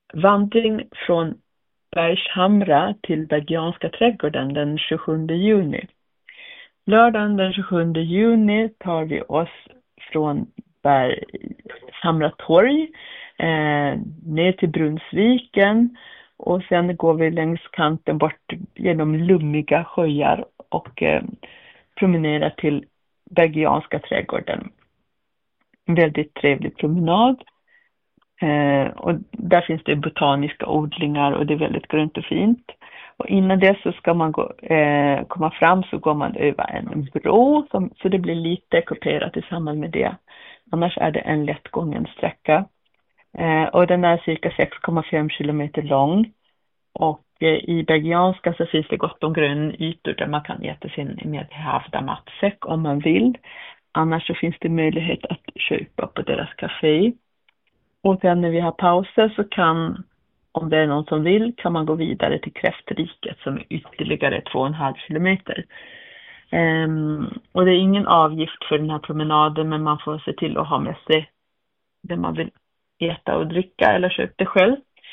vandring från Bergshamra till Bergianska trädgården den 27 juni. Lördagen den 27 juni tar vi oss från Bergshamra torg ner till Brunnsviken och sen går vi längs kanten bort genom lummiga sjöar och promenerar till Bergianska trädgården. En väldigt trevlig promenad. Och där finns det botaniska odlingar och det är väldigt grönt och fint. Och innan det så ska man komma fram, så går man över en bro så det blir lite kuperat i samband med det. Annars är det en lättgången sträcka. Och den är cirka 6,5 kilometer lång. Och i Bergianska så finns det gott om grönytor där man kan äta sin medhavda matsäck om man vill. Annars så finns det möjlighet att köpa på deras café. Och sen när vi har pauser så kan, om det är någon som vill, kan man gå vidare till Kräftriket som är ytterligare 2,5 kilometer. Och det är ingen avgift för den här promenaden, men man får se till att ha med sig det man vill äta och dricka eller köpa det själv.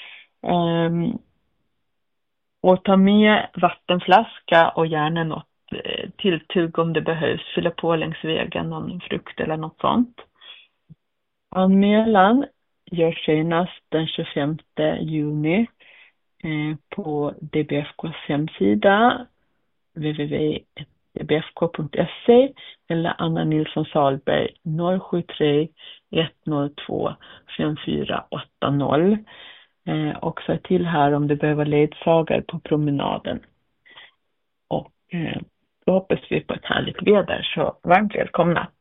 Och ta med vattenflaska och gärna något tilltugg om det behövs. Fylla på längs vägen, någon frukt eller något sånt. Anmälan görs senast den 25 juni på DBFKs hemsida www.dbfk.se eller Anna Nilsson Salberg 073 102 5480. Och så till här om du behöver ledsagare på promenaden. Och då hoppas vi på ett härligt väder, så varmt välkomna.